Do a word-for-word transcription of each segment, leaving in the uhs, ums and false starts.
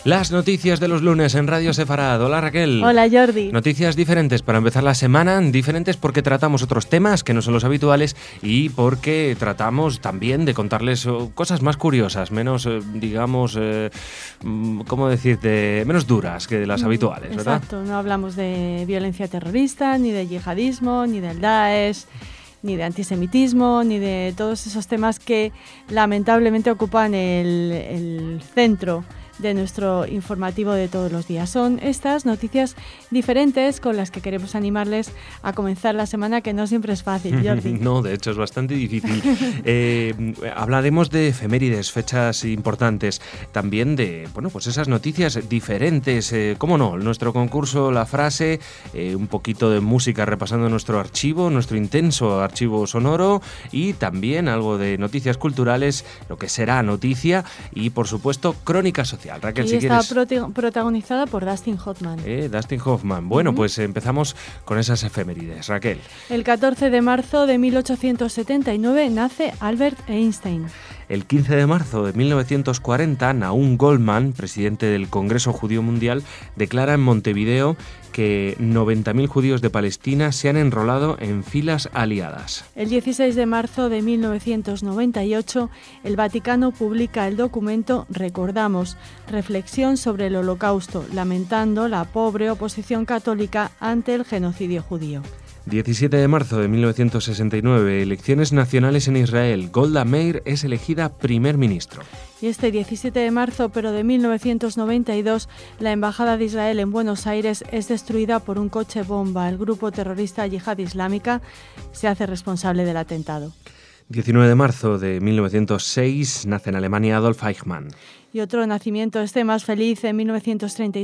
Las noticias de los lunes en Radio Sefarad. Hola Raquel. Hola Jordi. Noticias diferentes para empezar la semana, diferentes porque tratamos otros temas que no son los habituales y porque tratamos también de contarles cosas más curiosas, menos, digamos, eh, ¿cómo decirte? Menos duras que las habituales, ¿verdad? Exacto, no hablamos de violencia terrorista, ni de yihadismo, ni del Daesh, ni de antisemitismo, ni de todos esos temas que lamentablemente ocupan el, el centro de nuestro informativo de todos los días. Son estas noticias diferentes con las que queremos animarles a comenzar la semana, que no siempre es fácil, Jordi. No, de hecho es bastante difícil. eh, hablaremos de efemérides, fechas importantes, también de, bueno, pues esas noticias diferentes, eh, cómo no, nuestro concurso La Frase, eh, un poquito de música repasando nuestro archivo, nuestro intenso archivo sonoro, y también algo de noticias culturales, lo que será noticia, y por supuesto crónica social. Raquel, y si está quieres... proti- protagonizada por Dustin Hoffman. Eh, Dustin Hoffman. Bueno, uh-huh. pues empezamos con esas efemérides. Raquel. El catorce de marzo de mil ochocientos setenta y nueve nace Albert Einstein. El quince de marzo de mil novecientos cuarenta, Nahum Goldman, presidente del Congreso Judío Mundial, declara en Montevideo que noventa mil judíos de Palestina se han enrolado en filas aliadas. El dieciséis de marzo de mil novecientos noventa y ocho, el Vaticano publica el documento Recordamos, reflexión sobre el Holocausto, lamentando la pobre oposición católica ante el genocidio judío. diecisiete de marzo de mil novecientos sesenta y nueve, elecciones nacionales en Israel. Golda Meir es elegida primer ministro. Y este diecisiete de marzo, pero de mil novecientos noventa y dos, la Embajada de Israel en Buenos Aires es destruida por un coche bomba. El grupo terrorista Yihad Islámica se hace responsable del atentado. diecinueve de marzo de mil novecientos seis, nace en Alemania Adolf Eichmann. Y otro nacimiento, este más feliz, en mil novecientos treinta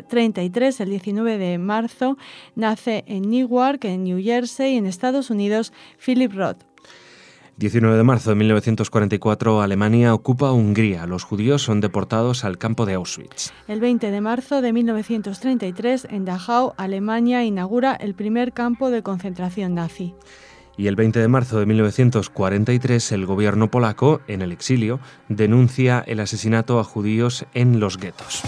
y tres, el diecinueve de marzo, nace en Newark, en New Jersey, en Estados Unidos, Philip Roth. diecinueve de marzo de mil novecientos cuarenta y cuatro, Alemania ocupa Hungría. Los judíos son deportados al campo de Auschwitz. El veinte de marzo de mil novecientos treinta y tres, en Dachau, Alemania, inaugura el primer campo de concentración nazi. Y el veinte de marzo de mil novecientos cuarenta y tres, el gobierno polaco, en el exilio, denuncia el asesinato a judíos en los guetos.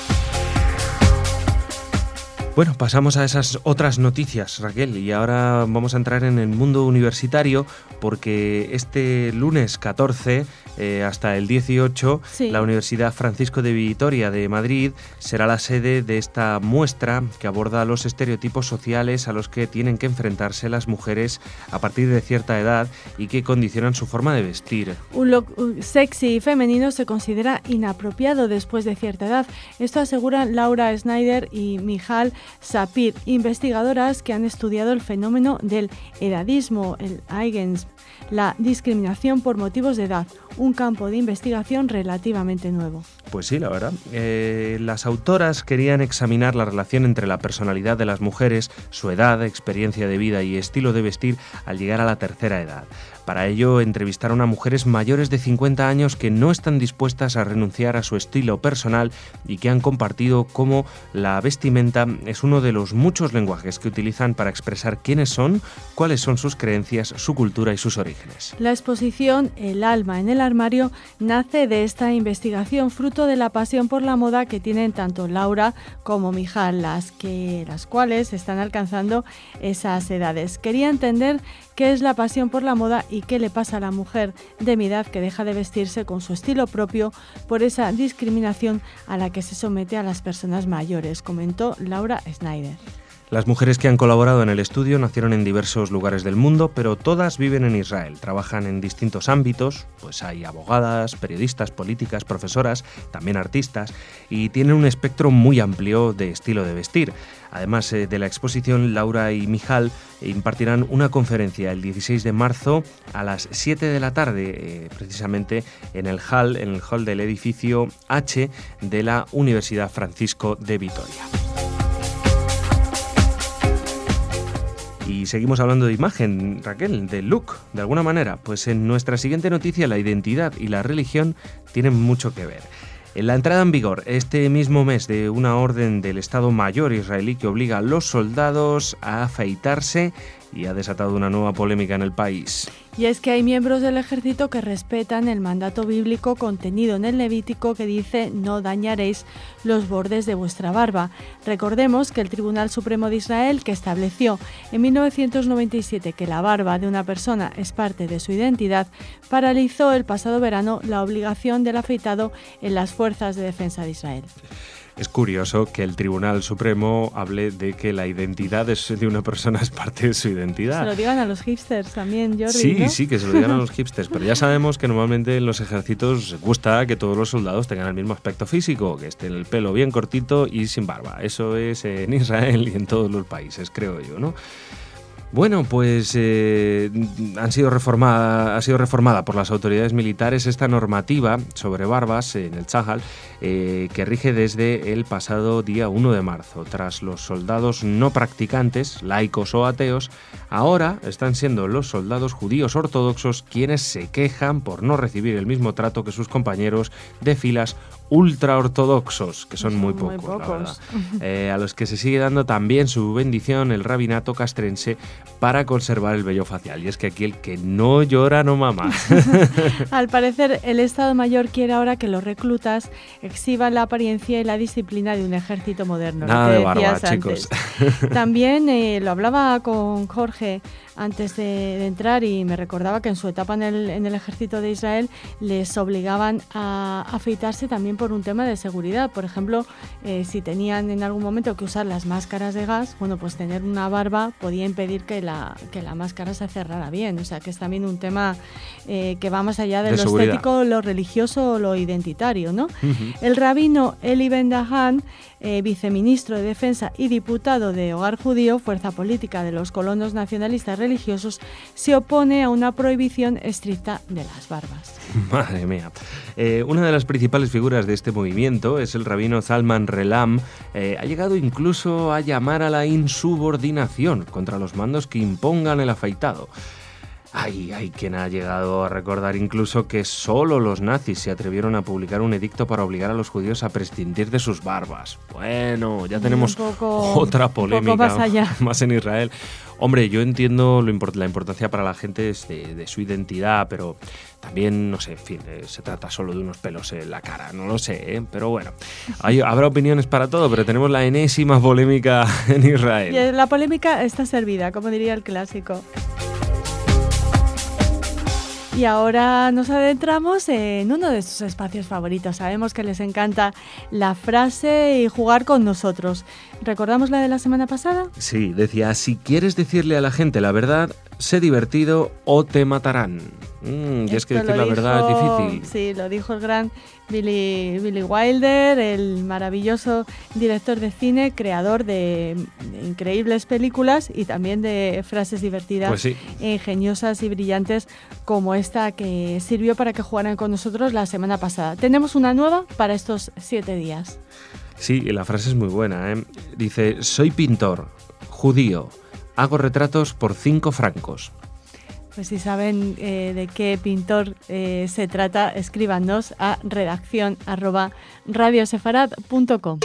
Bueno, pasamos a esas otras noticias, Raquel, y ahora vamos a entrar en el mundo universitario porque este lunes catorce eh, hasta el dieciocho, sí. La Universidad Francisco de Vitoria de Madrid será la sede de esta muestra que aborda los estereotipos sociales a los que tienen que enfrentarse las mujeres a partir de cierta edad y que condicionan su forma de vestir. Un look sexy y femenino se considera inapropiado después de cierta edad. Esto aseguran Laura Snyder y Michal Sapir, investigadoras que han estudiado el fenómeno del edadismo, el Ageism, la discriminación por motivos de edad, un campo de investigación relativamente nuevo. Pues sí, la verdad. Eh, las autoras querían examinar la relación entre la personalidad de las mujeres, su edad, experiencia de vida y estilo de vestir al llegar a la tercera edad. Para ello, entrevistaron a mujeres mayores de cincuenta años que no están dispuestas a renunciar a su estilo personal y que han compartido cómo la vestimenta es uno de los muchos lenguajes que utilizan para expresar quiénes son, cuáles son sus creencias, su cultura y sus orígenes. La exposición El alma en el armario nace de esta investigación, fruto de la pasión por la moda que tienen tanto Laura como Michal, las, que, las cuales están alcanzando esas edades. Quería entender qué es la pasión por la moda y qué le pasa a la mujer de mi edad que deja de vestirse con su estilo propio por esa discriminación a la que se somete a las personas mayores, comentó Laura Snyder. Las mujeres que han colaborado en el estudio nacieron en diversos lugares del mundo, pero todas viven en Israel. Trabajan en distintos ámbitos, pues hay abogadas, periodistas, políticas, profesoras, también artistas, y tienen un espectro muy amplio de estilo de vestir. Además eh, de la exposición, Laura y Michal impartirán una conferencia el dieciséis de marzo a las siete de la tarde, eh, precisamente en el hall, en el hall del edificio H de la Universidad Francisco de Vitoria. Y seguimos hablando de imagen, Raquel, de look, de alguna manera. Pues en nuestra siguiente noticia, la identidad y la religión tienen mucho que ver. En la entrada en vigor este mismo mes de una orden del Estado Mayor israelí que obliga a los soldados a afeitarse y ha desatado una nueva polémica en el país. Y es que hay miembros del ejército que respetan el mandato bíblico contenido en el Levítico que dice no dañaréis los bordes de vuestra barba. Recordemos que el Tribunal Supremo de Israel, que estableció en mil novecientos noventa y siete que la barba de una persona es parte de su identidad, paralizó el pasado verano la obligación del afeitado en las fuerzas de defensa de Israel. Es curioso que el Tribunal Supremo hable de que la identidad de una persona es parte de su identidad. Se lo digan a los hipsters también, Jordi, Sí, ¿no? sí, que se lo digan a los hipsters, pero ya sabemos que normalmente en los ejércitos gusta que todos los soldados tengan el mismo aspecto físico, que esté el pelo bien cortito y sin barba. Eso es en Israel y en todos los países, creo yo, ¿no? Bueno, pues eh, han sido reformada, ha sido reformada por las autoridades militares esta normativa sobre barbas en el Tzahal eh, que rige desde el pasado día uno de marzo. Tras los soldados no practicantes, laicos o ateos, ahora están siendo los soldados judíos ortodoxos quienes se quejan por no recibir el mismo trato que sus compañeros de filas ultraortodoxos, que son muy pocos, muy pocos. la verdad. Eh, a los que se sigue dando también su bendición el rabinato castrense para conservar el vello facial. Y es que aquí el que no llora no mama. Al parecer, el Estado Mayor quiere ahora que los reclutas exhiban la apariencia y la disciplina de un ejército moderno. Nada de barba, antes. chicos. También eh, lo hablaba con Jorge antes de, de entrar y me recordaba que en su etapa en el, en el ejército de Israel les obligaban a afeitarse también por un tema de seguridad. Por ejemplo, eh, si tenían en algún momento que usar las máscaras de gas, bueno, pues tener una barba podía impedir que la, que la máscara se cerrara bien. O sea, que es también un tema eh, que va más allá de, de lo seguridad. Estético, lo religioso o lo identitario, ¿no? Uh-huh. El rabino Eli Ben-Dahan, eh, viceministro de Defensa y diputado de Hogar Judío, fuerza política de los colonos nacionalistas religiosos, se opone a una prohibición estricta de las barbas. Madre mía. Eh, una de las principales figuras de este movimiento es el rabino Zalman Relam. Eh, ha llegado incluso a llamar a la insubordinación contra los mandos que impongan el afeitado. Hay, hay quien ha llegado a recordar incluso que solo los nazis se atrevieron a publicar un edicto para obligar a los judíos a prescindir de sus barbas. Bueno, ya tenemos un poco, otra polémica un poco más, allá. más en Israel. Hombre, yo entiendo lo import- la importancia para la gente de, de su identidad, pero también, no sé, en fin, eh, se trata solo de unos pelos en la cara, no lo sé, ¿eh? Pero bueno, hay, habrá opiniones para todo, pero tenemos la enésima polémica en Israel. Y la polémica está servida, como diría el clásico. Y ahora nos adentramos en uno de sus espacios favoritos. Sabemos que les encanta la frase y jugar con nosotros. ¿Recordamos la de la semana pasada? Sí, decía, si quieres decirle a la gente la verdad, sé divertido o te matarán. Mm, y es que decir la dijo, verdad es difícil. Sí, lo dijo el gran Billy, Billy Wilder, el maravilloso director de cine, creador de, de increíbles películas y también de frases divertidas, pues sí. ingeniosas y brillantes como esta que sirvió para que jugaran con nosotros la semana pasada. Tenemos una nueva para estos siete días. Sí, y la frase es muy buena, ¿eh? Dice, soy pintor, judío, hago retratos por cinco francos. Pues si saben eh, de qué pintor eh, se trata, escríbanos a redacción arroba radiosefarad punto com.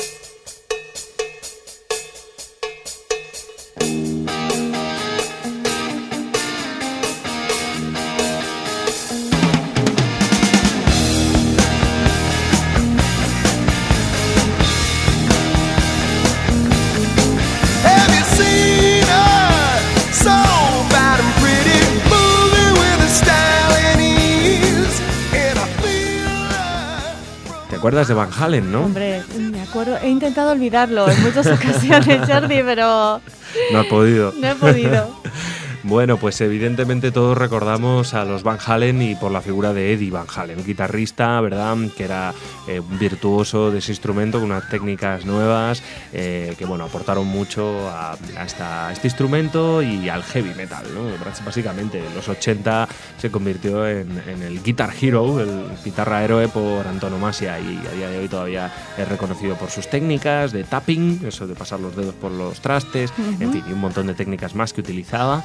¿Te acuerdas de Van Halen, no? Hombre, me acuerdo, he intentado olvidarlo en muchas ocasiones, Jordi, pero... No has podido. No he podido. Bueno, pues evidentemente todos recordamos a los Van Halen y por la figura de Eddie Van Halen, un guitarrista, ¿verdad?, que era eh, un virtuoso de ese instrumento con unas técnicas nuevas eh, que, bueno, aportaron mucho a, a, esta, a este instrumento y al heavy metal, ¿no? Básicamente, en los ochenta se convirtió en, en el Guitar Hero, el guitarra héroe por antonomasia, y a día de hoy todavía es reconocido por sus técnicas de tapping, eso de pasar los dedos por los trastes, uh-huh. en fin, y un montón de técnicas más que utilizaba.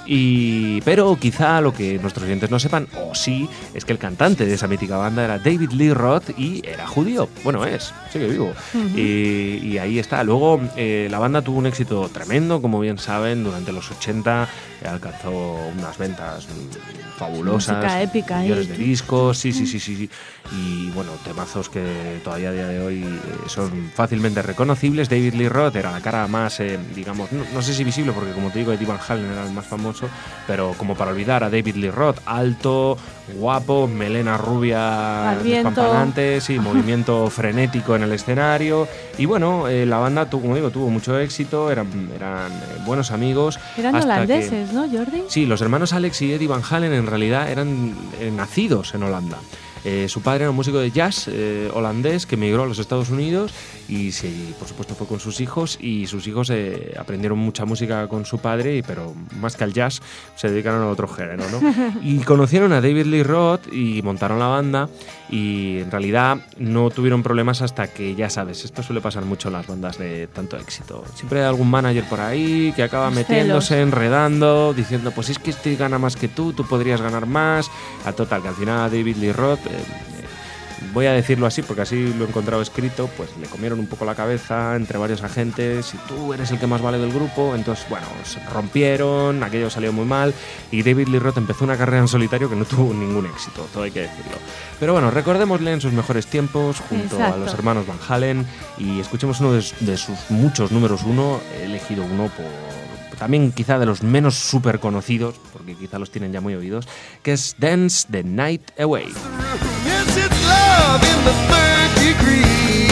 Y, pero quizá lo que nuestros oyentes no sepan, o sí, es que el cantante de esa mítica banda era David Lee Roth y era judío. Bueno, es, sigue vivo. Uh-huh. y, y ahí está. Luego eh, la banda tuvo un éxito tremendo, como bien saben, durante los ochenta eh, alcanzó unas ventas fabulosas. Música épica. Millones de discos, sí, sí, sí, sí, sí. Y bueno, temazos que todavía a día de hoy eh, son fácilmente reconocibles. David Lee Roth era la cara más, eh, digamos, no, no sé si visible, porque como te digo, Eddie Van Halen era el más famoso, pero como para olvidar a David Lee Roth, alto, guapo, melena rubia despampanante, sí, movimiento frenético en el escenario. Y bueno, eh, la banda, tu, como digo, tuvo mucho éxito, eran, eran eh, buenos amigos. Eran holandeses, que, ¿no, Jordi? Sí, los hermanos Alex y Eddie Van Halen en realidad eran eh, nacidos en Holanda. Eh, su padre era un músico de jazz eh, holandés que emigró a los Estados Unidos y sí, por supuesto fue con sus hijos, y sus hijos eh, aprendieron mucha música con su padre, pero más que al jazz se dedicaron a otro género, ¿no? Y conocieron a David Lee Roth y montaron la banda, y en realidad no tuvieron problemas hasta que, ya sabes, esto suele pasar mucho en las bandas de tanto éxito. Siempre hay algún manager por ahí que acaba Los metiéndose, celos. enredando, diciendo, pues es que este gana más que tú, tú podrías ganar más. A total, que al final David Lee Roth, eh, eh, voy a decirlo así porque así lo he encontrado escrito, pues le comieron un poco la cabeza entre varios agentes, y tú eres el que más vale del grupo. Entonces, bueno, se rompieron, aquello salió muy mal, y David Lee Roth empezó una carrera en solitario que no tuvo ningún éxito, todo hay que decirlo. Pero bueno, recordémosle en sus mejores tiempos junto Exacto. a los hermanos Van Halen, y escuchemos uno de, de sus muchos números uno. He elegido uno por también quizá de los menos súper conocidos, porque quizá los tienen ya muy oídos, que es Dance the Night Away. Yes, it's love in the third degree.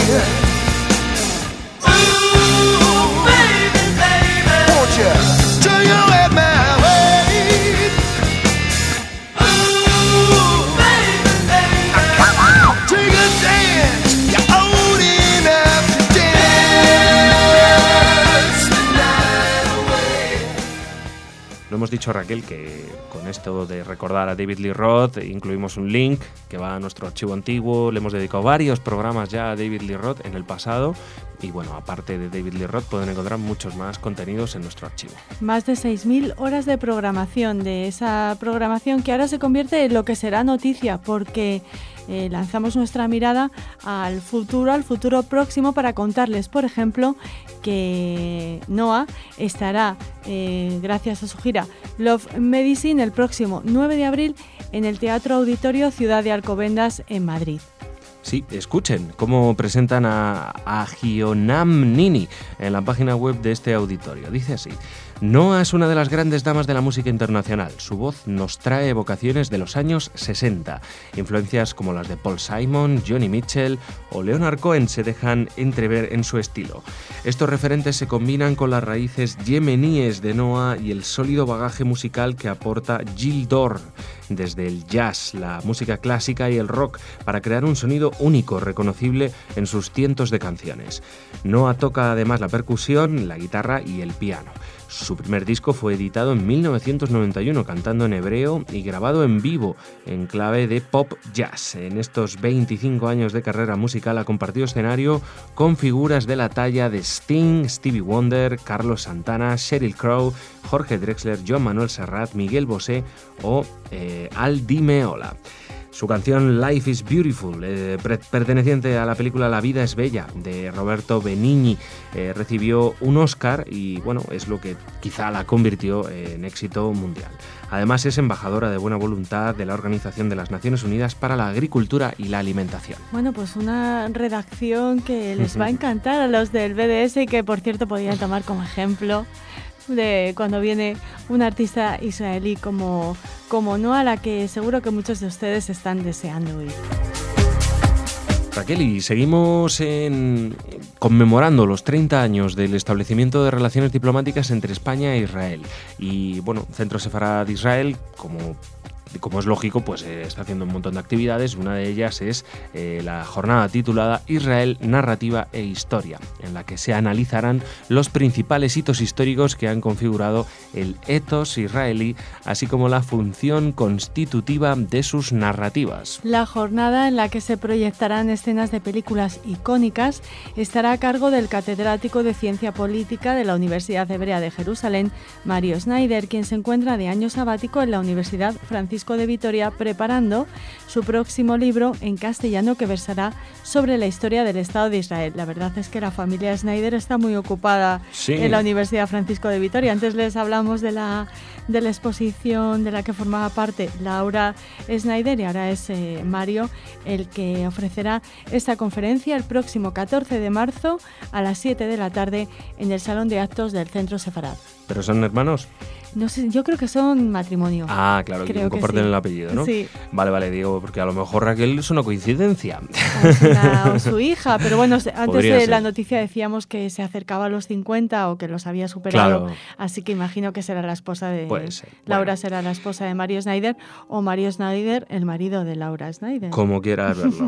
Ooh, baby, baby, won't you turn your head my way? Ooh, baby, baby, come on, take a dance, you're old enough to dance the night away. Lo hemos dicho, Raquel, que con esto de recordar a David Lee Roth incluimos un link que va a nuestro archivo antiguo. Le hemos dedicado varios programas ya a David Lee Roth en el pasado, y bueno, aparte de David Lee Roth pueden encontrar muchos más contenidos en nuestro archivo. Más de seis mil horas de programación, de esa programación que ahora se convierte en lo que será noticia, porque eh, lanzamos nuestra mirada al futuro, al futuro próximo, para contarles, por ejemplo, que Noah estará, eh, gracias a su gira Love Medicine, el próximo nueve de abril en el Teatro Auditorio Ciudad de Alcobendas en Madrid. Sí, escuchen cómo presentan a Agionam Nini en la página web de este auditorio. Dice así: Noah es una de las grandes damas de la música internacional. Su voz nos trae evocaciones de los años sesenta. Influencias como las de Paul Simon, Joni Mitchell o Leonard Cohen se dejan entrever en su estilo. Estos referentes se combinan con las raíces yemeníes de Noah y el sólido bagaje musical que aporta Gil Dorn, desde el jazz, la música clásica y el rock, para crear un sonido único, reconocible en sus cientos de canciones. Noah toca además la percusión, la guitarra y el piano. Su primer disco fue editado en mil novecientos noventa y uno, cantando en hebreo y grabado en vivo, en clave de pop jazz. En estos veinticinco años de carrera musical ha compartido escenario con figuras de la talla de Sting, Stevie Wonder, Carlos Santana, Sheryl Crow, Jorge Drexler, Joan Manuel Serrat, Miguel Bosé o eh, Al Di Meola. Su canción Life is Beautiful, eh, perteneciente a la película La vida es bella, de Roberto Benigni, eh, recibió un Oscar y bueno, es lo que quizá la convirtió en éxito mundial. Además es embajadora de buena voluntad de la Organización de las Naciones Unidas para la Agricultura y la Alimentación. Bueno, pues una redacción que les va a encantar a los del B D S y que, por cierto, podrían tomar como ejemplo de cuando viene un artista israelí como, como Noah, a la que seguro que muchos de ustedes están deseando ir. Raquel, y seguimos en, conmemorando los treinta años del establecimiento de relaciones diplomáticas entre España e Israel. Y bueno, Centro Sefarad de Israel, como como es lógico, pues eh, está haciendo un montón de actividades. Una de ellas es eh, la jornada titulada Israel, Narrativa e Historia, en la que se analizarán los principales hitos históricos que han configurado el etos israelí, así como la función constitutiva de sus narrativas. La jornada, en la que se proyectarán escenas de películas icónicas, estará a cargo del catedrático de Ciencia Política de la Universidad Hebrea de Jerusalén, Mario Schneider, quien se encuentra de año sabático en la Universidad Francisco de Vitoria preparando su próximo libro en castellano que versará sobre la historia del Estado de Israel. La verdad es que la familia Schneider está muy ocupada sí. en la Universidad Francisco de Vitoria. Antes les hablamos de la, de la exposición de la que formaba parte Laura Schneider y ahora es eh, Mario el que ofrecerá esta conferencia el próximo catorce de marzo a las siete de la tarde en el Salón de Actos del Centro Sefarad. ¿Pero son hermanos? No sé, yo creo que son matrimonio. Ah, claro, que comparten sí. el apellido, ¿no? Sí. Vale, vale, digo, porque a lo mejor Raquel es una coincidencia. O, es una, o su hija, pero bueno, antes Podría de ser. la noticia decíamos que se acercaba a los cincuenta o que los había superado, Claro. así que imagino que será la esposa de... Puede ser. Laura Bueno. será la esposa de Mario Schneider o Mario Schneider, el marido de Laura Schneider. Como quieras verlo.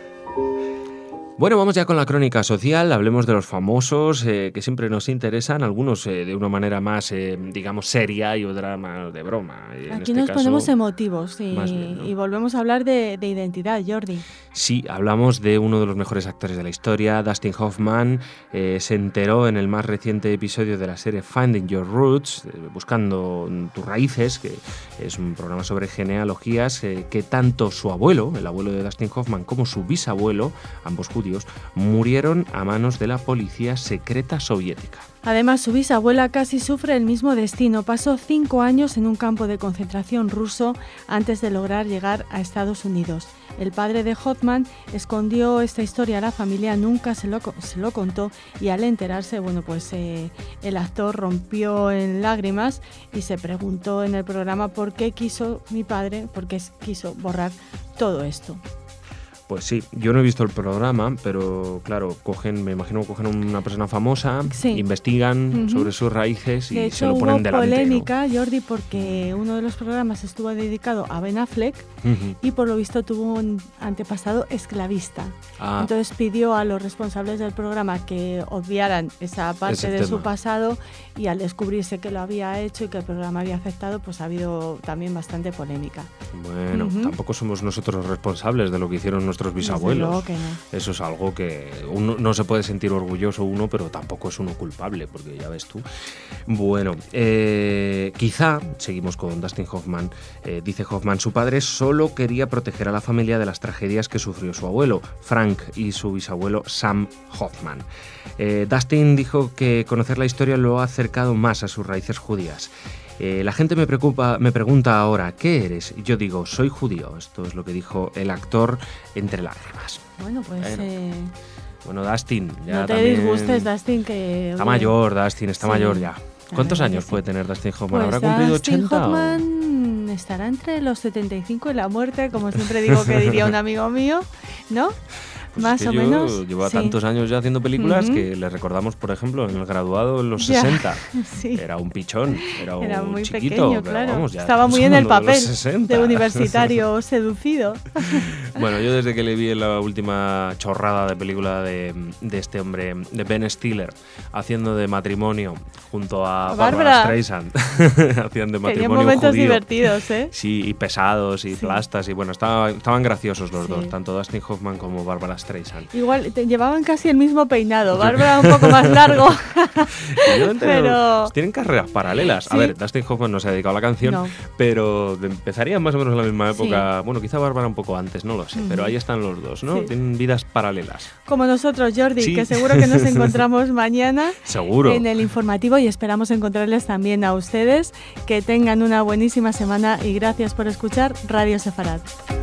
Bueno, vamos ya con la crónica social, hablemos de los famosos eh, que siempre nos interesan, algunos eh, de una manera más, eh, digamos, seria y otra más de broma. Y en Aquí este nos caso, ponemos emotivos y, bien, ¿no? y volvemos a hablar de, de identidad, Jordi. Sí, hablamos de uno de los mejores actores de la historia, Dustin Hoffman. Eh, se enteró en el más reciente episodio de la serie Finding Your Roots, eh, Buscando tus raíces, que es un programa sobre genealogías, eh, que tanto su abuelo, el abuelo de Dustin Hoffman, como su bisabuelo, ambos judíos, murieron a manos de la policía secreta soviética. Además, su bisabuela casi sufre el mismo destino. Pasó cinco años en un campo de concentración ruso antes de lograr llegar a Estados Unidos. El padre de Hoffman escondió esta historia a la familia, nunca se lo, se lo contó y al enterarse, bueno, pues eh, el actor rompió en lágrimas y se preguntó en el programa por qué quiso mi padre, por qué quiso borrar todo esto. Pues sí, yo no he visto el programa, pero claro, cogen, me imagino que cogen a una persona famosa, sí. investigan uh-huh. sobre sus raíces y de hecho, se lo ponen hubo delante. Polémica, ¿no? Jordi, porque uno de los programas estuvo dedicado a Ben Affleck uh-huh. y por lo visto tuvo un antepasado esclavista. Ah. Entonces pidió a los responsables del programa que obviaran esa parte Ese de tema. su pasado y al descubrirse que lo había hecho y que el programa había aceptado, pues ha habido también bastante polémica. Bueno, uh-huh. tampoco somos nosotros los responsables de lo que hicieron nuestros bisabuelos. Que no. Eso es algo que uno no se puede sentir orgulloso uno, pero tampoco es uno culpable, porque ya ves tú. Bueno, eh, quizá, seguimos con Dustin Hoffman, eh, dice Hoffman, su padre solo quería proteger a la familia de las tragedias que sufrió su abuelo, Frank, y su bisabuelo Sam Hoffman. Eh, Dustin dijo que conocer la historia lo ha acercado más a sus raíces judías. Eh, la gente me, preocupa, me pregunta ahora, ¿qué eres? Y yo digo, soy judío. Esto es lo que dijo el actor entre lágrimas. Bueno, pues... Bueno, eh... bueno Dustin, ya no te también... disgustes, Dustin, que... Está mayor, Dustin, está sí, mayor ya. ¿Cuántos años sí. puede tener Dustin Hoffman? Pues ¿Habrá cumplido Dustin ochenta? Hoffman o... estará entre los setenta y cinco y la muerte, como siempre digo que diría un amigo mío, ¿no? Pues Más es que o yo menos. Lleva sí. tantos años ya haciendo películas uh-huh. que le recordamos, por ejemplo, en El Graduado en los ya, sesenta. Sí. Era un pichón, era, era un muy chiquito, pequeño, pero claro. vamos, ya estaba muy en el papel de, de universitario seducido. Bueno, yo desde que le vi en la última chorrada de película de, de este hombre, de Ben Stiller, haciendo de matrimonio junto a Barbara, Barbara Streisand, hacían de matrimonio Tenían momentos judío. divertidos, ¿eh? Sí, y pesados y sí. plastas, y bueno, estaba, estaban graciosos los sí. dos, tanto Dustin Hoffman como Barbara Streisand. Igual te llevaban casi el mismo peinado, Bárbara un poco más largo. pero tienen carreras paralelas. Sí. A ver, Dustin Hoffman no se ha dedicado a la canción, no. pero empezarían más o menos en la misma época. Sí. Bueno, quizá Bárbara un poco antes, no lo sé, uh-huh. pero ahí están los dos, ¿no? Sí. Tienen vidas paralelas. Como nosotros, Jordi, sí. que seguro que nos encontramos mañana seguro. en el informativo y esperamos encontrarles también a ustedes. Que tengan una buenísima semana y gracias por escuchar Radio Sefarad.